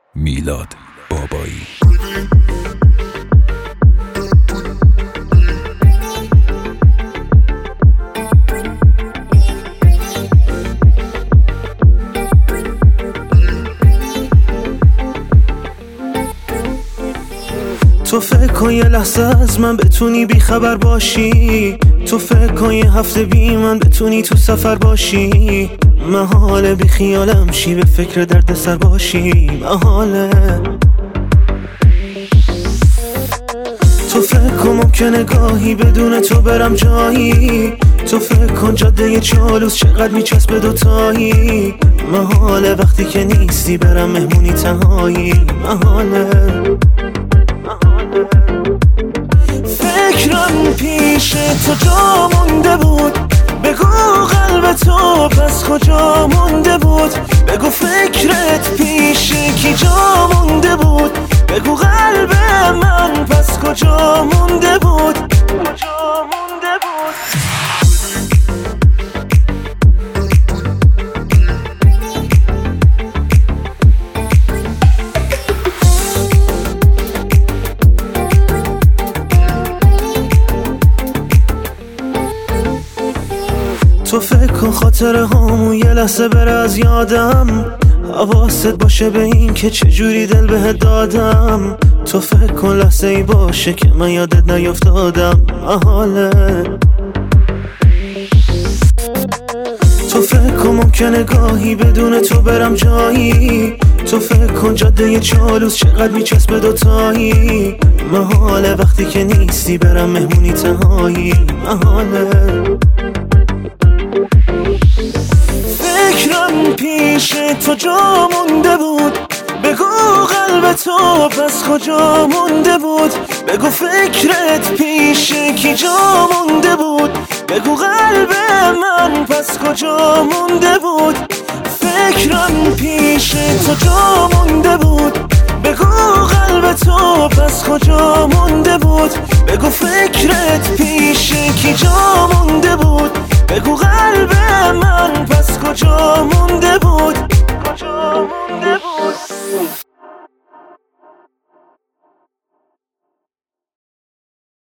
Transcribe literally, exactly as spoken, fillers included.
میلاد بابایی. تو فکر کن یه لحظه از من بتونی بی خبر باشی، تو فکر کن یه هفته بی من بتونی تو سفر باشی. محاله بی خیالم شی به فکر درد سر باشی، محاله. تو فکر کن ممکنه گاهی بدون تو برم جایی، تو فکر کن جاده یه چالوس چقدر میچسبه دوتایی. محاله وقتی که نیستی برم مهمونی تنهایی، محاله. فکرم پیش تو جا مونده بود، بگو قلب تو پس کجا مونده بود. بگو فکرت پیش کی جا مونده بود، بگو قلب من پس کجا مونده بود، کجا مونده بود. تو فکر کن خاطره هامون یه لحظه بره از یادم، حواست باشه به این که چجوری دل بهت دادم. تو فکر کن لحظه ای باشه که من یادت نیفتادم، محاله. تو فکر کن ممکنه گاهی بدون تو برم جایی، تو فکر کن جاده یه چالوس چقدر میچسبه دوتایی. محاله وقتی که نیستی برم مهمونی تنهایی، محاله. فکرم پیش تو جا مونده بود، بگو قلب تو پس کجا مونده بود. بگو فکرت پیش کی جا مونده بود، بگو قلب من پس کجا مونده بود. فکرم پیش تو جا مونده بود، بگو قلب تو پس کجا مونده بود. بگو فکرت پیش کی جا مونده بود، بگو قلب من پس کجا